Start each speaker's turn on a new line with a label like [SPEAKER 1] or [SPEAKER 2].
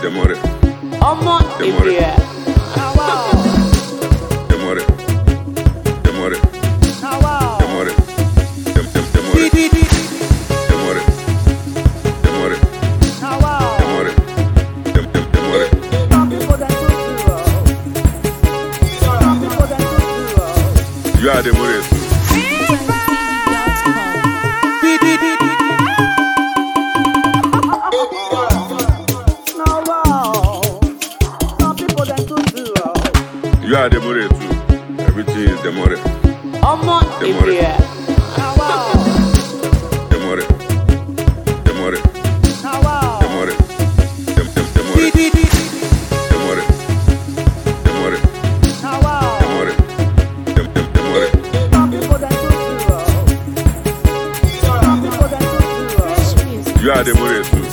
[SPEAKER 1] Demore.
[SPEAKER 2] Omo Ebia.
[SPEAKER 1] Demore. Demore. Demore. Demore. Demore. Demore. Demore. You are Demore. You are Demore too. Everything is Demore.
[SPEAKER 2] Omo Ebia.
[SPEAKER 1] Demore. Demore. Demore. Demore. Demore. Demore. Demore. You are Demore too.